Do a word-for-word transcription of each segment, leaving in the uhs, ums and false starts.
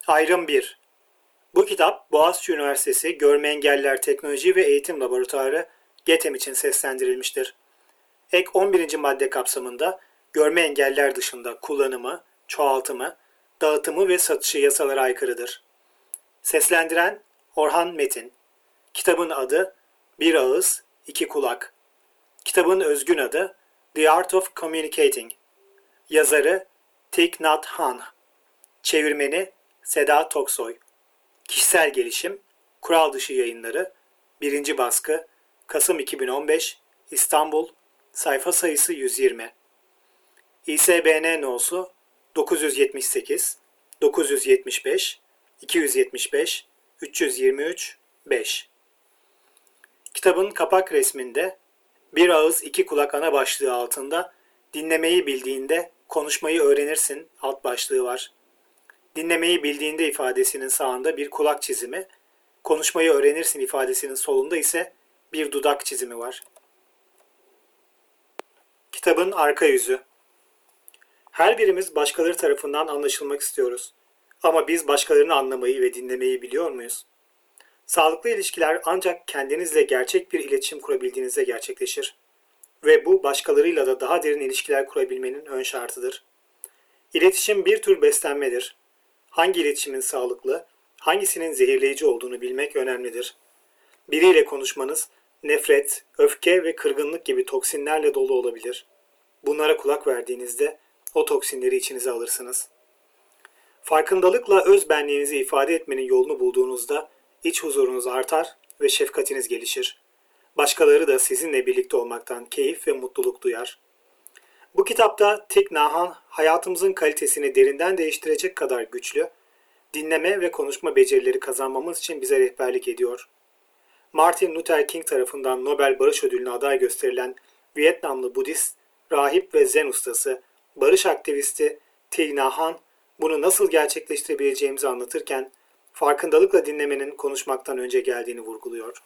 Ayrım bir. Bu kitap Boğaziçi Üniversitesi Görme Engelliler Teknoloji ve Eğitim Laboratuvarı GETEM için seslendirilmiştir. Ek on birinci madde kapsamında görme engelliler dışında kullanımı, çoğaltımı, dağıtımı ve satışı yasalara aykırıdır. Seslendiren Orhan Metin. Kitabın adı Bir Ağız, İki Kulak. Kitabın özgün adı The Art of Communicating. Yazarı Thich Nhat Hanh. Çevirmeni Seda Toksoy. Kişisel gelişim, Kural Dışı Yayınları, birinci baskı, Kasım iki bin on beş, İstanbul, sayfa sayısı yüz yirmi. İ S B N no'su dokuz yüz yetmiş sekiz, dokuz yüz yetmiş beş, iki yüz yetmiş beş, üç yüz yirmi üç, beş. Kitabın kapak resminde Bir Ağız İki Kulak ana başlığı altında dinlemeyi bildiğinde konuşmayı öğrenirsin alt başlığı var. Dinlemeyi bildiğinde ifadesinin sağında bir kulak çizimi, konuşmayı öğrenirsin ifadesinin solunda ise bir dudak çizimi var. Kitabın arka yüzü. Her birimiz başkaları tarafından anlaşılmak istiyoruz. Ama biz başkalarını anlamayı ve dinlemeyi biliyor muyuz? Sağlıklı ilişkiler ancak kendinizle gerçek bir iletişim kurabildiğinizde gerçekleşir. Ve bu başkalarıyla da daha derin ilişkiler kurabilmenin ön şartıdır. İletişim bir tür beslenmedir. Hangi iletişimin sağlıklı, hangisinin zehirleyici olduğunu bilmek önemlidir. Biriyle konuşmanız, nefret, öfke ve kırgınlık gibi toksinlerle dolu olabilir. Bunlara kulak verdiğinizde o toksinleri içinize alırsınız. Farkındalıkla öz benliğinizi ifade etmenin yolunu bulduğunuzda iç huzurunuz artar ve şefkatiniz gelişir. Başkaları da sizinle birlikte olmaktan keyif ve mutluluk duyar. Bu kitapta Thich Nhat Hanh hayatımızın kalitesini derinden değiştirecek kadar güçlü, dinleme ve konuşma becerileri kazanmamız için bize rehberlik ediyor. Martin Luther King tarafından Nobel Barış Ödülü'ne aday gösterilen Vietnamlı Budist, rahip ve Zen ustası, barış aktivisti Thich Nhat Hanh bunu nasıl gerçekleştirebileceğimizi anlatırken farkındalıkla dinlemenin konuşmaktan önce geldiğini vurguluyor.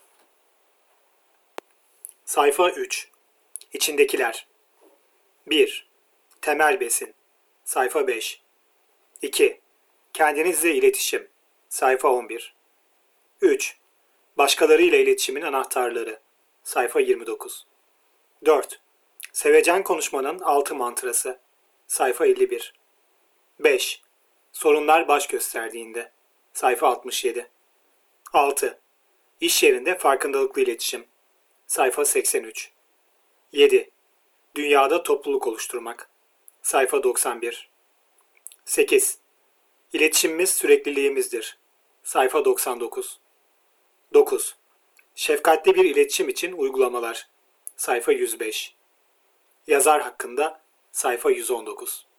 Sayfa üç. İçindekiler. bir. Temel besin. Sayfa beş. iki. Kendinizle iletişim. Sayfa on bir. üç. Başkalarıyla iletişimin anahtarları. Sayfa yirmi dokuz. dört. Sevecen konuşmanın altı mantrası. Sayfa elli bir. beş. Sorunlar baş gösterdiğinde. Sayfa altmış yedi. altı. İş yerinde farkındalıklı iletişim. Sayfa seksen üç. yedi. Dünyada topluluk oluşturmak. Sayfa doksan bir. sekiz. İletişimimiz sürekliliğimizdir. Sayfa doksan dokuz. dokuz. Şefkatli bir iletişim için uygulamalar. Sayfa yüz beş. Yazar hakkında sayfa yüz on dokuz.